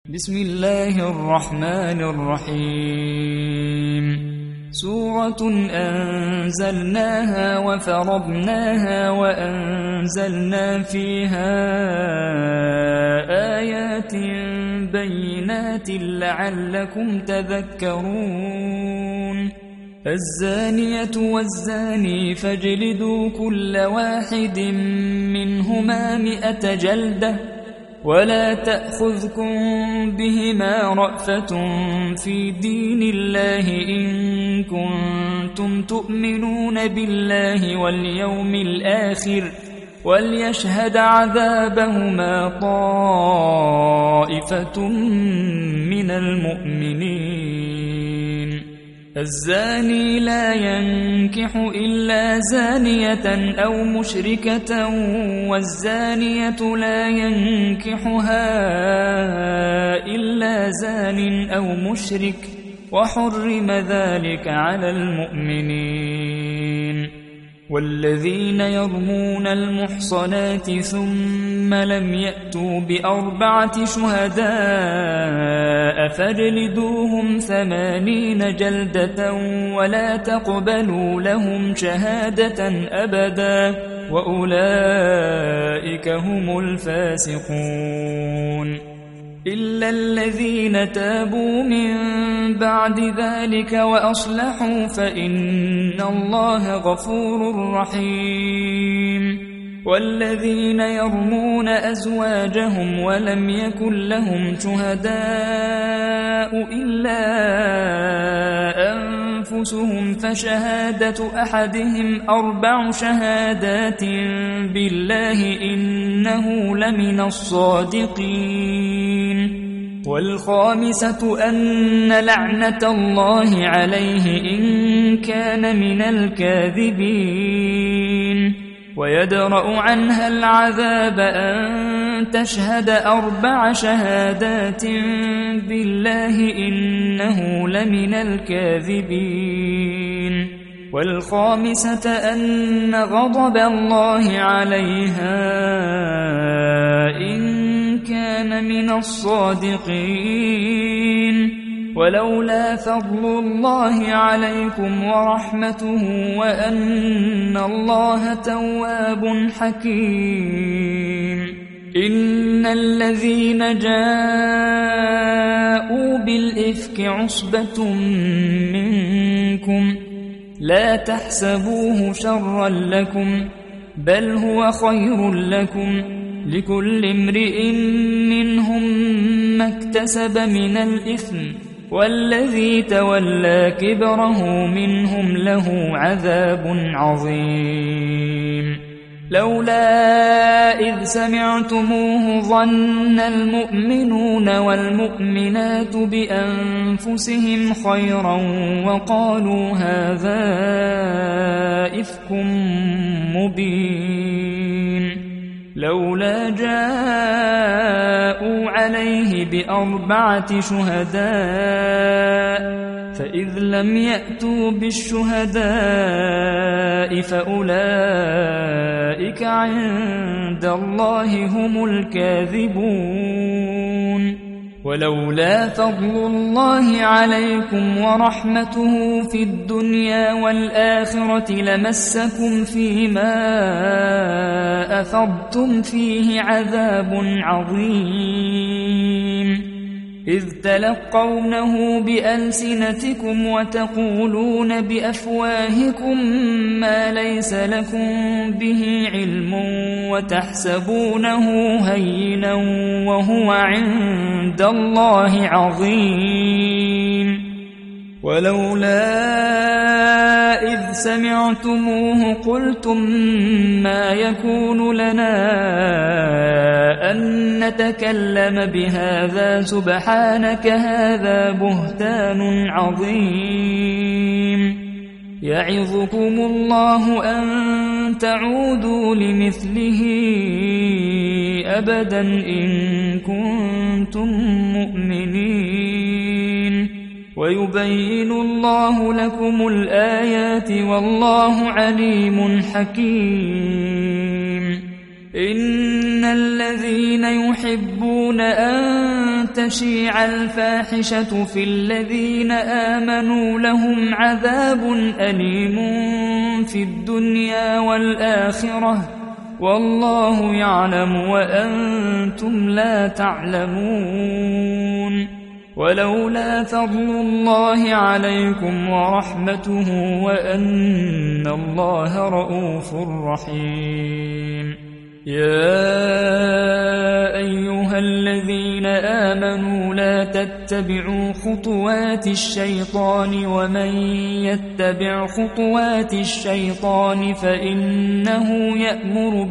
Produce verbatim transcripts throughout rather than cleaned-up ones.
بسم الله الرحمن الرحيم سورة أنزلناها وفرضناها وأنزلنا فيها آيات بينات لعلكم تذكرون الزانية والزاني فاجلدوا كل واحد منهما مئة جلدة ولا تأخذكم بهما رأفة في دين الله إن كنتم تؤمنون بالله واليوم الآخر وليشهد عذابهما طائفة من المؤمنين الزاني لا ينكح إلا زانية أو مشركة والزانية لا ينكحها إلا زان أو مشرك وحرم ذلك على المؤمنين والذين يرمون المحصنات ثم لم يأتوا بأربعة شهداء فاجلدوهم ثمانين جلدة ولا تقبلوا لهم شهادة أبدا وأولئك هم الفاسقون إلا الذين تابوا من بعد ذلك وأصلحوا فإن الله غفور رحيم والذين يرمون أزواجهم ولم يكن لهم شهداء إلا أنفسهم فشهادة أحدهم أربع شهادات بالله إنه لمن الصادقين والخامسة أن لعنة الله عليه إن كان من الكاذبين ويدرأ عنها العذاب أن تشهد أربع شهادات بالله إنه لمن الكاذبين والخامسة أن غضب الله عليها إن كان من الصادقين ولولا فضل الله عليكم ورحمته وأن الله تواب حكيم إن الذين جاءوا بالإفك عصبة منكم لا تحسبوه شرا لكم بل هو خير لكم لكل امرئ منهم ما اكتسب من الإثم والذي تولى كبره منهم له عذاب عظيم لولا إذ سمعتموه ظن المؤمنون والمؤمنات بأنفسهم خيرا وقالوا هذا إفك مبين لولا جاءوا عليه بأربعة شهداء فإذ لم يأتوا بالشهداء فأولئك عند الله هم الكاذبون ولولا فضل الله عليكم ورحمته في الدنيا والآخرة لمسكم فيما أفضتم فيه عذاب عظيم إذ تلقونه بألسنتكم وتقولون بأفواهكم ما ليس لكم به علم وتحسبونه هينا وهو عند الله عظيم ولولا إذ سمعتموه قلتم ما يكون لنا أن نتكلم بهذا سبحانك هذا بهتان عظيم يعظكم الله أن تعودوا لمثله أبدا إن كنتم مؤمنين ويبين الله لكم الآيات والله عليم حكيم إن الذين يحبون أن تشيع الفاحشة في الذين آمنوا لهم عذاب أليم في الدنيا والآخرة والله يعلم وأنتم لا تعلمون. ولولا فضل الله عليكم ورحمته وأن الله رؤوف رحيم. يا أيها الذين آمنوا لا تتبعوا خطوات الشيطان ومن يتبع خطوات الشيطان فإنه يأمر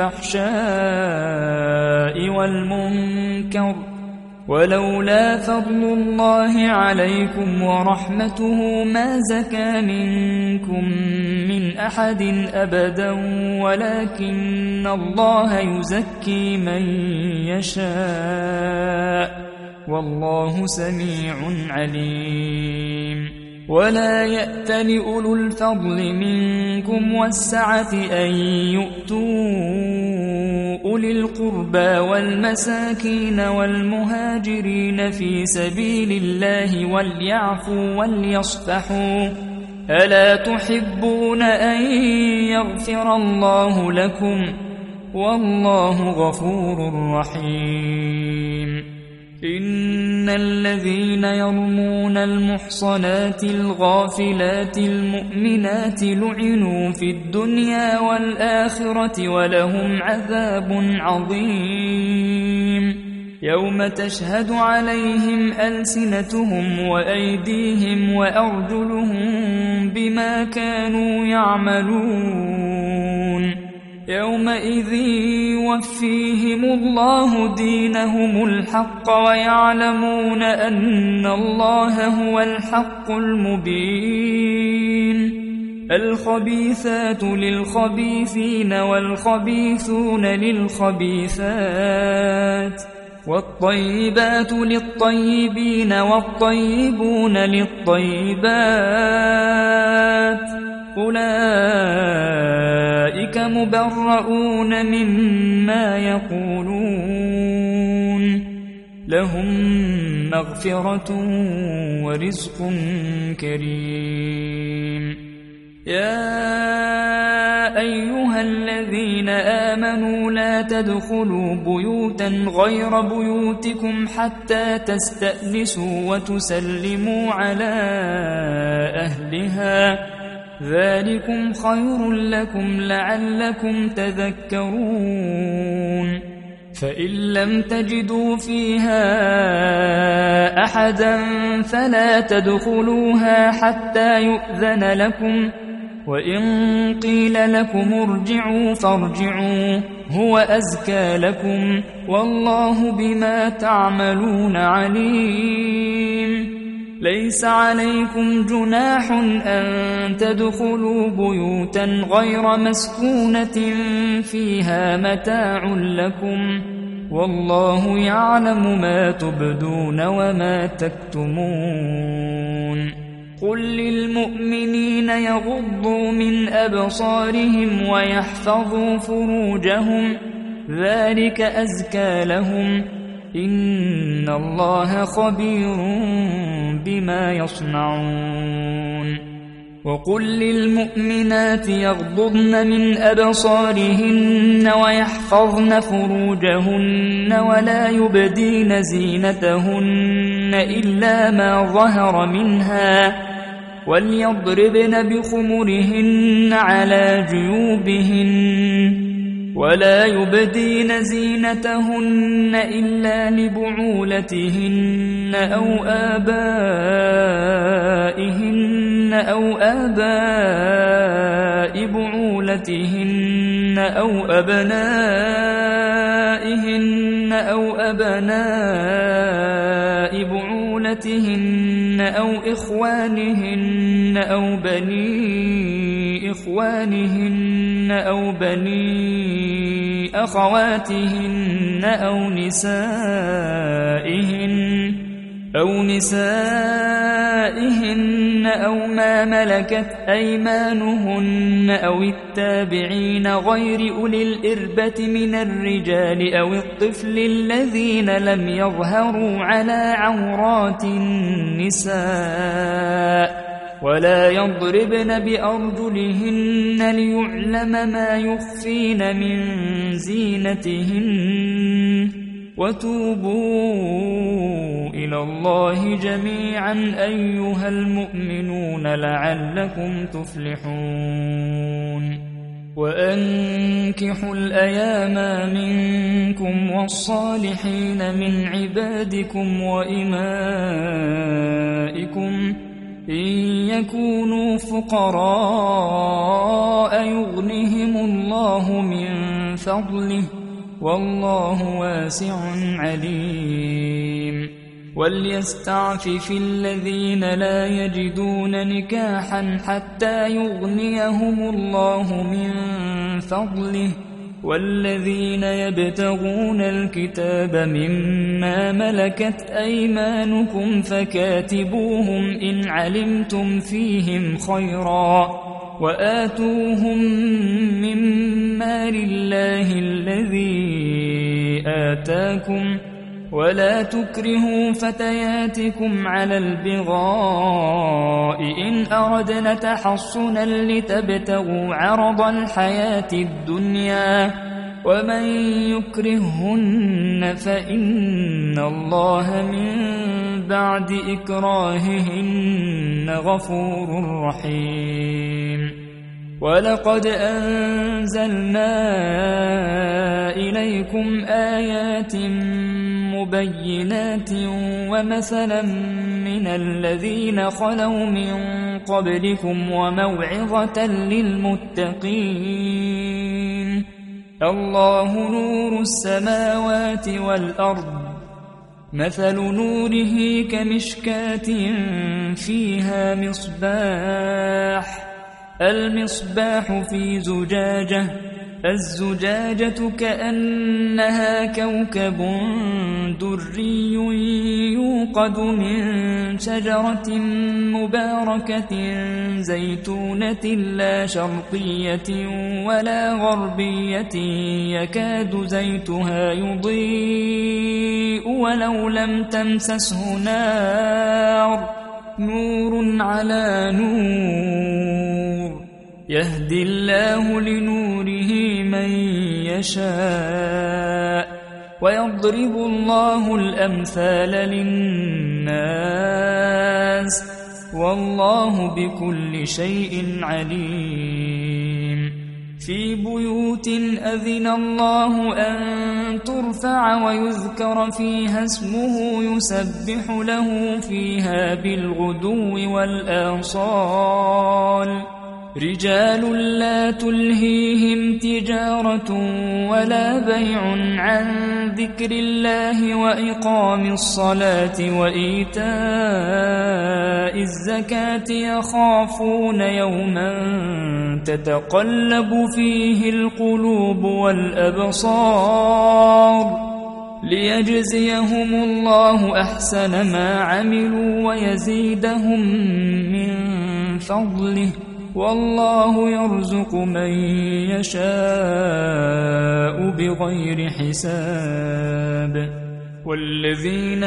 بالفحشاء والمنكر ولولا فضل الله عليكم ورحمته ما زكى منكم من أحد أبدا ولكن الله يزكي من يشاء والله سميع عليم. ولا يأتل أولو الفضل منكم والسعة أن يؤتوا أولي القربى والمساكين والمهاجرين في سبيل الله وليعفوا وليصفحوا ألا تحبون أن يغفر الله لكم والله غفور رحيم. إن الذين يرمون المحصنات الغافلات المؤمنات لعنوا في الدنيا والآخرة ولهم عذاب عظيم. يوم تشهد عليهم ألسنتهم وأيديهم وأرجلهم بما كانوا يعملون يومئذ يوفيهم الله دينهم الحق ويعلمون أن الله هو الحق المبين. الخبيثات للخبيثين والخبيثون للخبيثات والطيبات للطيبين والطيبون للطيبات أولئك مبرؤون مما يقولون لهم مغفرة ورزق كريم. يا أيها الذين آمنوا لا تدخلوا بيوتا غير بيوتكم حتى تستأنسوا وتسلموا على أهلها ذلكم خير لكم لعلكم تذكرون. فإن لم تجدوا فيها أحدا فلا تدخلوها حتى يؤذن لكم وإن قيل لكم ارجعوا فارجعوا هو أزكى لكم والله بما تعملون عليم. ليس عليكم جناح أن تدخلوا بيوتا غير مسكونة فيها متاع لكم والله يعلم ما تبدون وما تكتمون. قل للمؤمنين يغضوا من أبصارهم ويحفظوا فروجهم ذلك أزكى لهم إن الله خبير بما يصنعون. وقل للمؤمنات يغضضن من أبصارهن ويحفظن فروجهن ولا يبدين زينتهن إلا ما ظهر منها وليضربن بخمرهن على جيوبهن ولا يبدين زينتهن إلا لبعولتهن أو آبائهن أو آباء بعولتهن أو أبنائهن أو أبناء بعولتهن أو إخوانهن أو بني إخوانهن أو بني أخواتهن أو نسائهن أو نسائهن أو ما ملكت أيمانهن أو التابعين غير أولي الإربة من الرجال أو الطفل الذين لم يظهروا على عورات النساء ولا يضربن بأرجلهن ليعلم ما يخفين من زينتهن وتوبوا إلى الله جميعا أيها المؤمنون لعلكم تفلحون وأنكحوا الأيام منكم والصالحين من عبادكم وإمائكم إن يكونوا فقراء يغنهم الله من فضله والله واسع عليم وليستعفف الذين لا يجدون نكاحا حتى يغنيهم الله من فضله والذين يبتغون الكتاب مما ملكت أيمانكم فكاتبوهم إن علمتم فيهم خيرا وآتوهم من مال الله الذي آتاكم ولا تكرهوا فتياتكم على البغاء إن أردنا تحصنا لتبتغوا عرض الحياة الدنيا ومن يكرههن فإن الله من بعد إكراههن غفور رحيم ولقد أنزلنا إليكم آيات مبينات ومثلا من الذين خلوا من قبلكم وموعظة للمتقين الله نور السماوات والأرض مثل نوره كمشكاة فيها مصباح المصباح في زجاجة الزجاجة كأنها كوكب دري يوقد من شجرة مباركة زيتونة لا شرقية ولا غربية يكاد زيتها يضيء ولو لم تمسسه نار نور على نور يهدي الله لنوره من يشاء ويضرب الله الأمثال للناس والله بكل شيء عليم في بيوت أذن الله أن ترفع ويذكر فيها اسمه يسبح له فيها بالغدو والآصال رجال لا تلهيهم تجارة ولا بيع عن ذكر الله وإقام الصلاة وإيتاء الزكاة يخافون يوما تتقلب فيه القلوب والأبصار ليجزيهم الله أحسن ما عملوا ويزيدهم من فضله والله يرزق من يشاء بغير حساب والذين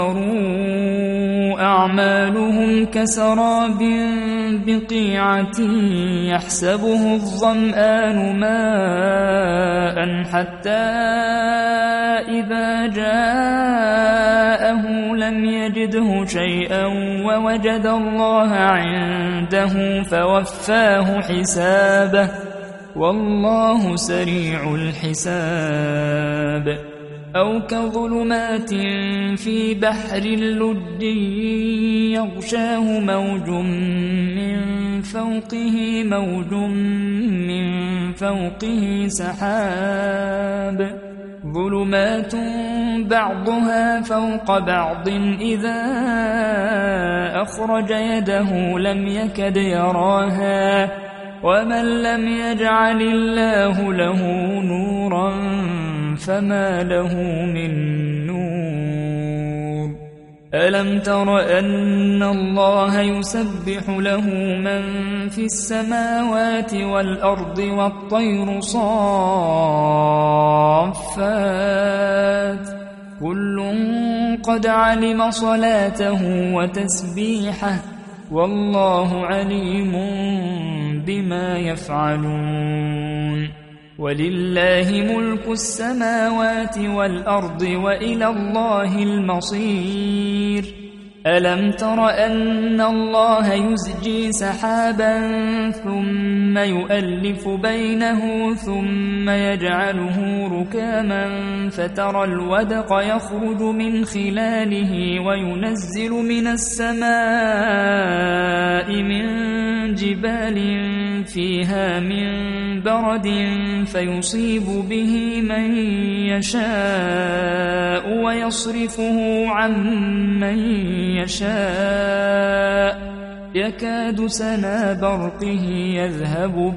كفروا أعمالهم كسراب بقيعة يحسبه الظمآن ماء حتى إذا جاءه لم يجده شيئا ووجد الله عنده فوفاه حسابه والله سريع الحساب أو كظلمات في بحر اللج يغشاه موج من فوقه موج من فوقه سحاب ظلمات بعضها فوق بعض إذا أخرج يده لم يكد يراها ومن لم يجعل الله له نورا فما له من نور ألم تر أن الله يسبح له من في السماوات والأرض والطير صافات كل قد علم صلاته وتسبيحه والله عليم بما يفعلون ولله ملك السماوات والأرض وإلى الله المصير ألم تر أن الله يزجي سحابا ثم يؤلف بينه ثم يجعله ركاما فترى الودق يخرج من خلاله وينزل من السماء من جبال فيها من برد فيصيب به من يشاء ويصرفه عن من يشاء يكاد سنا برقه يذهب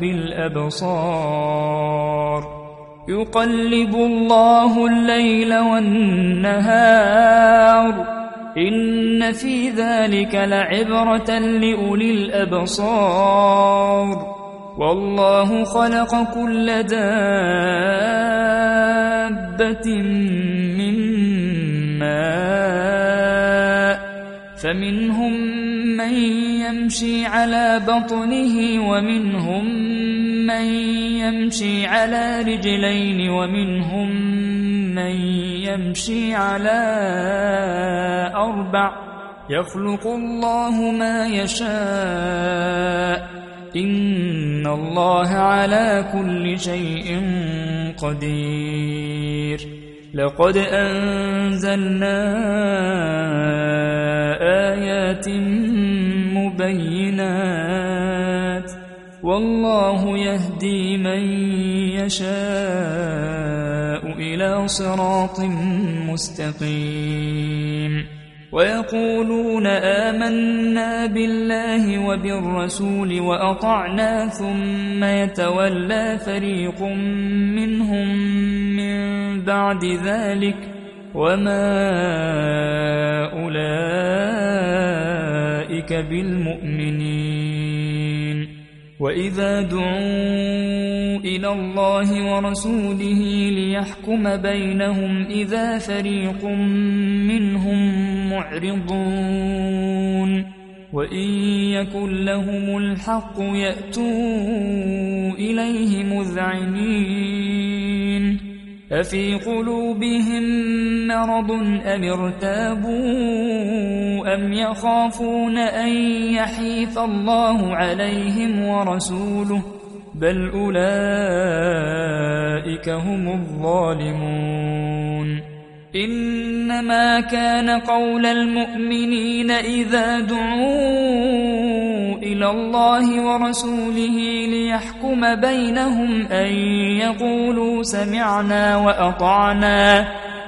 بالأبصار يقلب الله الليل والنهار إن في ذلك لعبرة لأولي الأبصار والله خلق كل دابة من ماء فمنهم من يمشي على بطنه ومنهم من يمشي على رجلين ومنهم من يمشي على أربع يخلق الله ما يشاء إن الله على كل شيء قدير لقد أنزلنا آيات مبينات والله يهدي من يشاء إلى صراط مستقيم ويقولون آمنا بالله وبالرسول وأطعنا ثم يتولى فريق منهم من بعد ذلك وما أولئك بالمؤمنين وإذا دعوا إلى الله ورسوله ليحكم بينهم إذا فريق منهم معرضون وإن يكن لهم الحق يأتوا إليه مذعنين أفي قلوبهم مرض أم ارتابوا أم يخافون أن يحيف الله عليهم ورسوله بل أولئك هم الظالمون إنما كان قول المؤمنين إذا دعوا إلى الله ورسوله ليحكم بينهم أن يقولوا سمعنا وأطعنا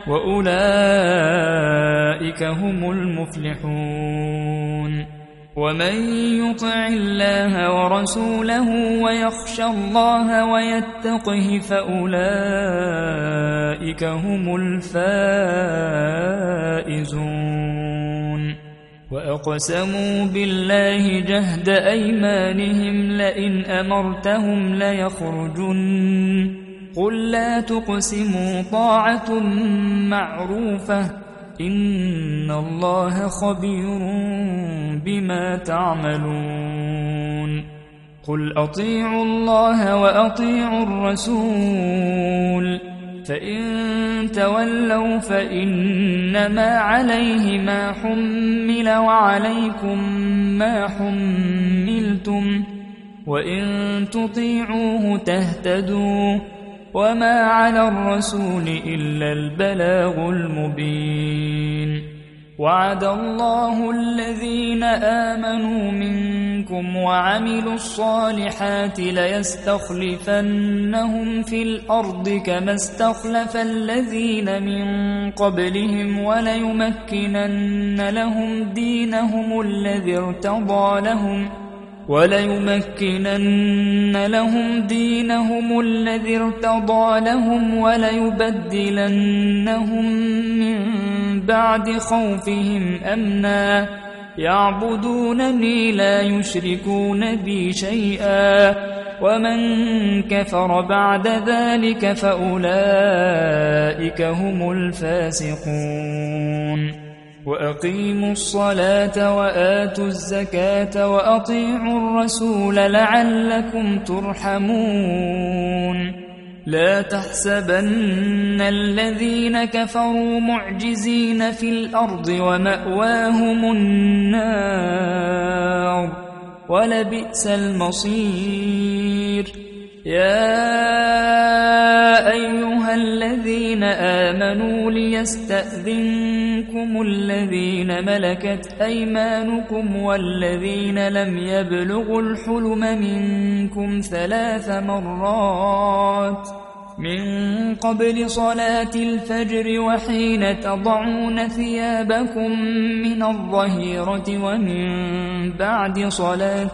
وأولئك هم المفلحون ومن يطع الله ورسوله ويخشى الله ويتقه فأولئك هم الفائزون وأقسموا بالله جهد أيمانهم لئن أمرتهم ليخرجن قل لا تقسموا طاعة معروفة إن الله خبير بما تعملون قل أطيعوا الله وأطيعوا الرسول فإن تولوا فإنما عليه ما حمل وعليكم ما حملتم وإن تطيعوه تهتدوا وما على الرسول إلا البلاغ المبين وعد الله الذين آمنوا منكم وعملوا الصالحات ليستخلفنهم في الأرض كما استخلف الذين من قبلهم وليمكنن لهم دينهم الذي ارتضى لهم وليمكنن لهم دينهم الذي ارتضى لهم وليبدلنهم من بعد خوفهم أمنا يعبدونني لا يشركون بي شيئا ومن كفر بعد ذلك فأولئك هم الفاسقون وأقيموا الصلاة وآتوا الزكاة وأطيعوا الرسول لعلكم ترحمون لا تحسبن الذين كفروا معجزين في الأرض ومأواهم النار ولبئس المصير يا أيها الذين آمنوا ليستأذنكم الذين ملكت أيمانكم والذين لم يبلغوا الحلم منكم ثلاث مرات من قبل صلاة الفجر وحين تضعون ثيابكم من الظهيرة ومن بعد صلاة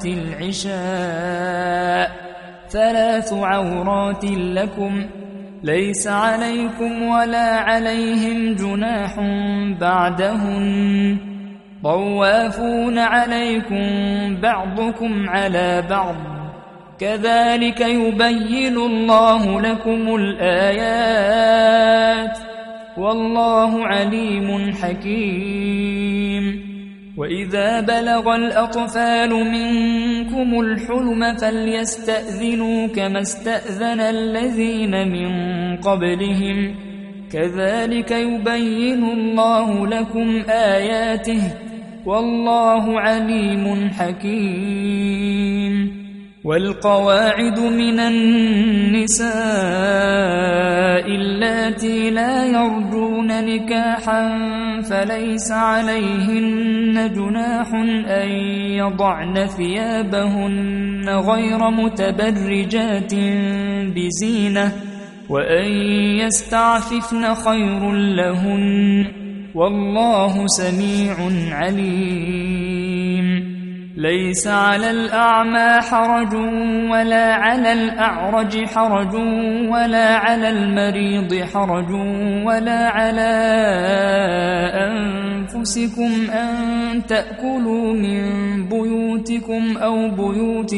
العشاء ثلاث عورات لكم ليس عليكم ولا عليهم جناح بعدهن طوافون عليكم بعضكم على بعض كذلك يبين الله لكم الآيات والله عليم حكيم وإذا بلغ الأطفال منكم الحلم فليستأذنوا كما استأذن الذين من قبلهم كذلك يبين الله لكم آياته والله عليم حكيم والقواعد من النساء اللاتي لا يرجون نكاحا فليس عليهن جناح أن يضعن ثيابهن غير متبرجات بزينة وأن يستعففن خير لهن والله سميع عليم ليس على الأعمى حرج ولا على الأعرج حرج ولا على المريض حرج ولا على أنفسكم أن تأكلوا من بيوتكم أو بيوت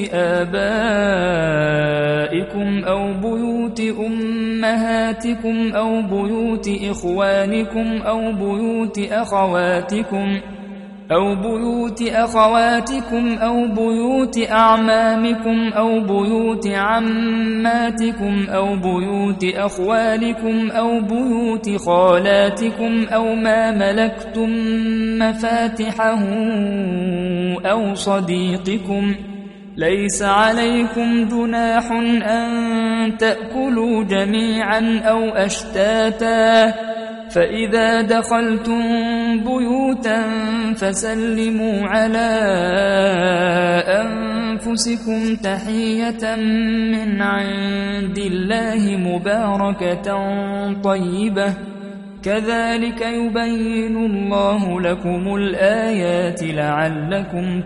آبائكم أو بيوت أمهاتكم أو بيوت إخوانكم أو بيوت أخواتكم أو بيوت أخواتكم أو بيوت أعمامكم أو بيوت عماتكم أو بيوت أخوالكم أو بيوت خالاتكم أو ما ملكتم مفاتحه أو صديقكم ليس عليكم جناح أن تأكلوا جميعا أو أشتاتا فإذا دخلتم بيوتا فسلموا على أنفسكم تحية من عند الله مباركة طيبة كذلك يبين الله لكم الآيات لعلكم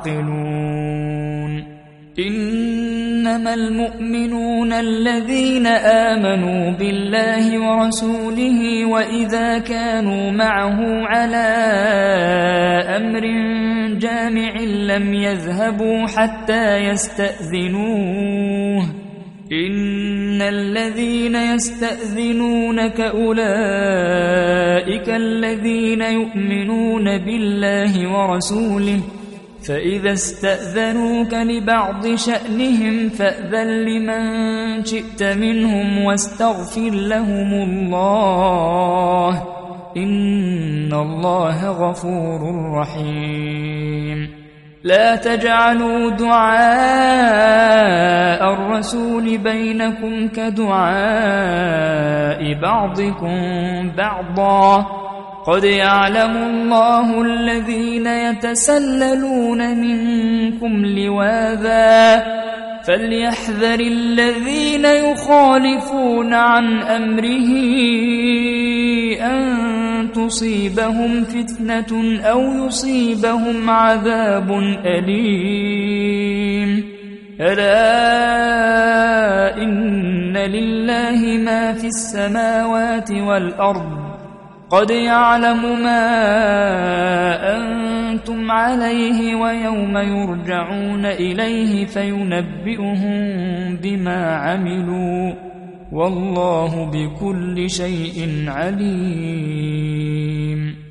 تعقلون إنما المؤمنون الذين آمنوا بالله ورسوله وإذا كانوا معه على أمر جامع لم يذهبوا حتى يستأذنوه إن الذين يستأذنونك أولئك الذين يؤمنون بالله ورسوله فإذا استأذنوك لبعض شأنهم فأذن لمن شئت منهم واستغفر لهم الله إن الله غفور رحيم لا تجعلوا دعاء الرسول بينكم كدعاء بعضكم بعضا قد يعلم الله الذين يتسللون منكم لواذا فليحذر الذين يخالفون عن أمره أن تصيبهم فتنة أو يصيبهم عذاب أليم ألا إن لله ما في السماوات والأرض قد يعلم ما أنتم عليه ويوم يرجعون إليه فينبئهم بما عملوا والله بكل شيء عليم.